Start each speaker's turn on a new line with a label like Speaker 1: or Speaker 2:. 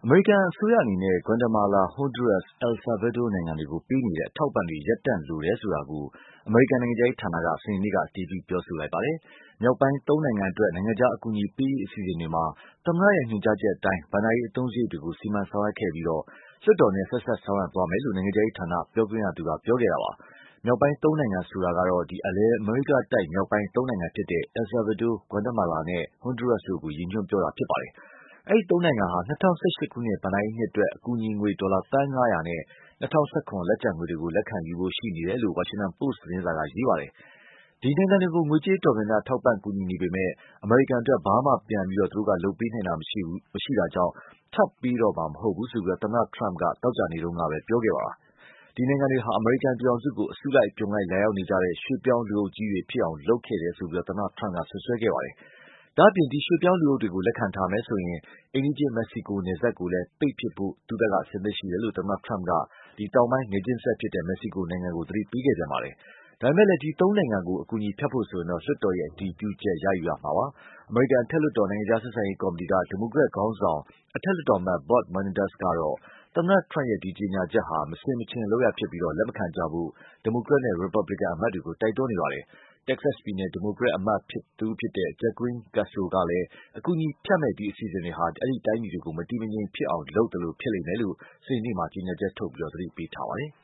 Speaker 1: အမေရိကန်အစိုးရအနေနဲ့ Guatemala, Honduras, El Salvador နိုင်ငံတွေကိုပေးနေတဲ့အထောက်အပံ့တွေရပ်တန့်လိုတယ်ဆိုတာကို အမေရိကန်နိုင်ငံခြားရေးဌာနက စနေနေ့က အတည်ပြုပြောဆိုလိုက်ပါတယ်။ မြောက်ပိုင်း ၃ နိုင်ငံအတွက် နိုင်ငံခြားအကူအညီပေးရေးအစီအစဉ်တွေမှာ သမ္မတရဲ့ညွှန်ကြားချက်အတိုင်း ဘဏ္ဍာရေးအသုံးစရိတ်တွေကို စီမံဆောင်ရွက်ခဲ့ပြီး လွှတ်တော်နဲ့ ဆက်စပ်ဆောင်ရွက်သွားမယ်လို့ နိုင်ငံခြားရေးဌာနပြောခွင့်ရသူက ပြောခဲ့တာပါ။ မြောက်ပိုင်း ၃ နိုင်ငံဆိုတာကတော့ အလယ်အမေရိကတိုက်မြောက်ပိုင်း ၃ နိုင်ငံဖြစ်တဲ့ El Salvador, Guatemala နဲ့ Honduras တို့ကို ရည်ညွှန်းပြောတာဖြစ်ပါတယ်။ အဲဒီ ၃ နိုင်ငံဟာ ၂၀၁၈ ခုနှစ် ဘဏ္ဍာရေးနှစ်အတွက် အကူအညီငွေ ဒေါ်လာသန်း ၅၀၀ နဲ့ ၂၀၁၇ လက်ကျန်ငွေတွေကို လက်ခံယူဖို့ရှိနေတယ်လို့ Washington Post သတင်းစာက ရေးပါတယ်။ ဒီနိုင်ငံတွေကို ငွေကြေးအတော်များများ ထောက်ပံ့ကူညီနေပေမယ့် အမေရိကန်အတွက် ဘာမှပြန်လုပ်ပေးနိုင်တာမရှိတာကြောင့် ထပ်ပေးတော့မှာမဟုတ်ဘူးလို့ သမ္မတ Trump က သောကြာနေ့တုန်းကပဲ ပြောခဲ့တာပါ။ ဒီနိုင်ငံတွေဟာ အမေရိကန်ပြည်ထောင်စုကို အစုလိုက်အပြုံလိုက်လာရောက်နေကြတဲ့ ရွှေ့ပြောင်းလူအုပ်ကြီးတွေဖြစ်အောင်လုပ်ခဲ့တယ်လို့ သမ္မတ Trump က စွပ်စွဲခဲ့ပါတယ်။ ဒါ့အပြင် ဒီရွှေ့ပြောင်းလူအုပ်တွေကို လက်ခံထားမယ်ဆိုရင် အိမ်နီးချင်း မက္ကဆီကိုနယ်စပ်ကိုလည်း ပိတ်ပစ်ဖို့ သူ့ဘက်က အဆင်သင့်ရှိတယ်လို့ သမ္မတ Trump က တောင်ပိုင်းနယ်ချင်းစပ်ဖြစ်တဲ့ မက္ကဆီကိုနိုင်ငံကို သတိပေးခဲ့ပြန်ပါတယ်။ ဒါပေမယ့်လည်း ဒီ ၃ နိုင်ငံကို အကူအညီဖြတ်ဖို့ဆိုရင် လွှတ်တော်ရဲ့အတည်ပြုချက်ရယူရမှာပါ။ အမေရိကန်အထက်လွှတ်တော် နိုင်ငံခြားဆက်ဆံရေးကော်မတီက ဒီမိုကရက်ခေါင်းဆောင် အထက်လွှတ်တော်အမတ် Bob Menendez ကတော့ သမ္မတ Trump ရဲ့ ဒီကြေညာချက်ဟာ မဆင်မခြင်လုပ်ရပ်ဖြစ်ပြီး လက်မခံကြဖို့ ဒီမိုကရက်နဲ့ ရီပတ်ဘလစ်ကန်အမတ်တွေကို တိုက်တွန်းနေပါတယ်။ Texas ပြည်နယ် ဒီမိုကရက်အမတ် Jacqueline Castro ကလည်း အကူအညီဖြတ်မယ့် ဒီအစီအစဉ်တွေဟာ အဲဒီတိုင်းပြည်တွေကို မတည်မငြိမ်ဖြစ်အောင်လုပ်သလိုဖြစ်လိမ့်မယ်လို့ စနေနေ့မှာ ကြေညာချက်ထုတ် သတိပေးထားပါတယ်။